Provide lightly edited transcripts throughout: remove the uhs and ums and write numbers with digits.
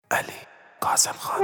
Ali Qazimxon.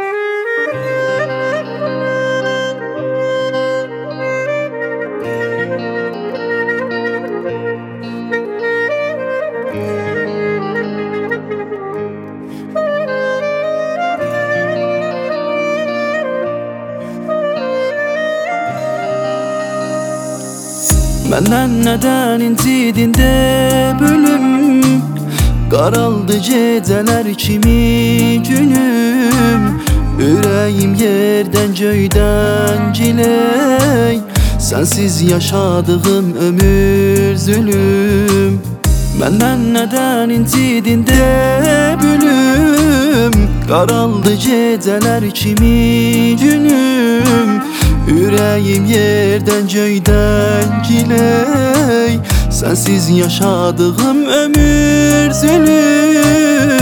Məndən nədən incidin de bölüm, qaraldı gecələr kimi günüm. Ürəyim yerdən göydən giley, sənsiz yaşadığım ömür zülüm. Məndən nədən incidin de bölüm, qaraldı gecələr kimi günüm. Ürəyim yerdən göydən giley, sənsiz yaşadığım ömür zülüm.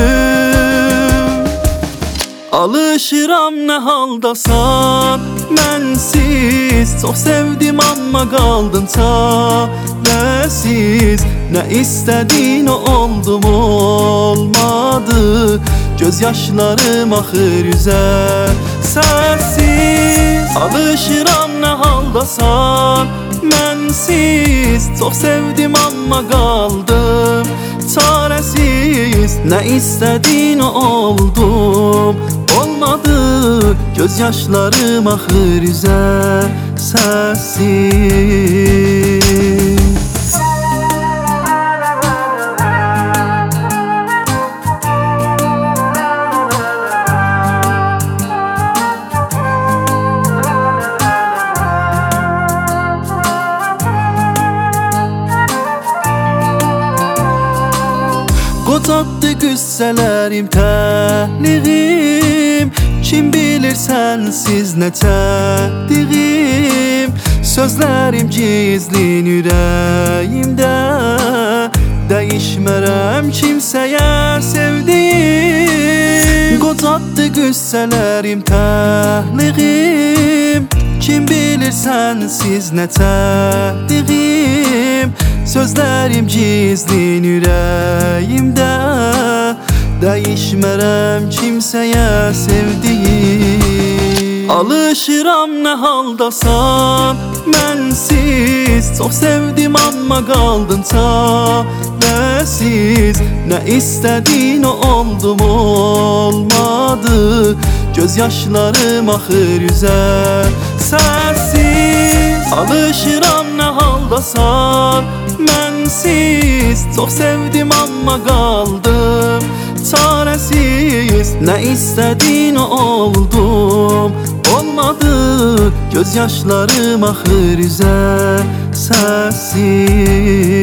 Alışıram nə haldasan mənsiz, çox sevdim amma qaldın çarəsiz. Nə istədin o oldu mu olmadı, göz yaşlarım axır üzə sənsiz. Alışıram nə haldasan mənsiz, çox sevdim amma qaldım çarəsiz. Nə istədin o oldum olmadı, göz yaşlarım axır üzə sənsiz. Qocatdı qüssələrim, təhliğim, kim bilir sənsiz nə çəkdiyim. Sözlərim gizlin ürəyimdə, dəyişmərəm kimsəyə sevdiyim. Qocatdı qüssələrim, təhliğim, kim bilir sənsiz nə çəkdiyim. Sözlərim gizlin ürəyimdə, dəyişmərəm kimsəyə sevdiyim. Alışıram nə haldasan mənsiz, çox sevdim amma qaldın çarəsiz. Nə istədin o oldu mu olmadı, göz yaşlarım axır üzə sənsiz. Alışıram nə haldasan mənsiz, çox sevdim amma qaldım çarəsiz. Nə istədin o oldum olmadı, göz yaşlarım axır üzə sənsiz.